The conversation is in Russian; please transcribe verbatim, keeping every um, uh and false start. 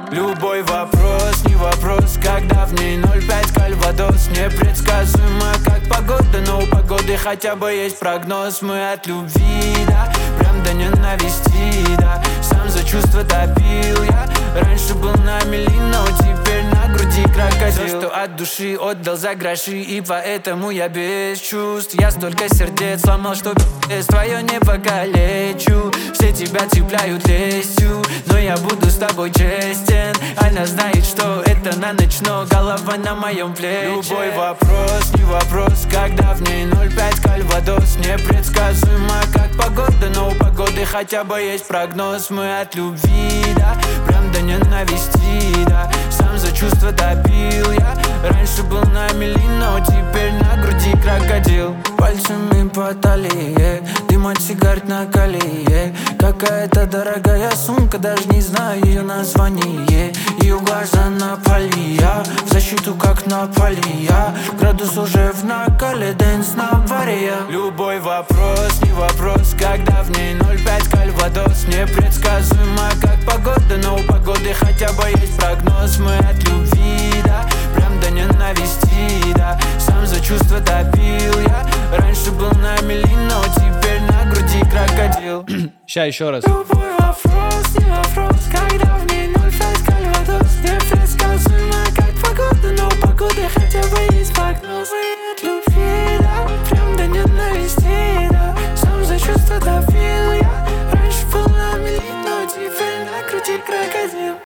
Любой вопрос, не вопрос, когда в ней ноль пять кальвадос. Непредсказуемо, как погода, но у погоды хотя бы есть прогноз. Мы от любви, да, прям до ненависти, да. Сам за чувства топил я. Раньше был на мели, но теперь на груди крокодил. Все, что от души отдал за гроши, и поэтому я без чувств. Я столько сердец сломал, что пи***ц твое не покалечу. Все тебя цепляют лестью, но я буду с тобой честен. Она знает, что это на ночь, но голова на моем плече. Любой вопрос, не вопрос, когда в ней ноль пять кальвадос. Непредсказуемо, как погода, но у погоды хотя бы есть прогноз. Мы от любви, да, прям до ненависти, да. Сам за чувства топил я. Раньше был на мели, но теперь на груди крокодил. Пальцами по талии, дым от сигарет на колее. Какая-то дорогая сумка, даже не знаю ее название. Ее глаза на полия, в защиту как на полия. Градус уже в накале, дэнс на варе. Любой вопрос, не вопрос, когда в ней ноль пять кальвадос. Непредсказуемо, как погода, но у погоды хотя бы есть прогноз. Мы от любви, да, прям до ненависти, да. Сам за чувства топил я. Раньше был на мели, но теперь на груди крокодил. Ща еще раз. Любой вопрос, не вопрос, когда в ней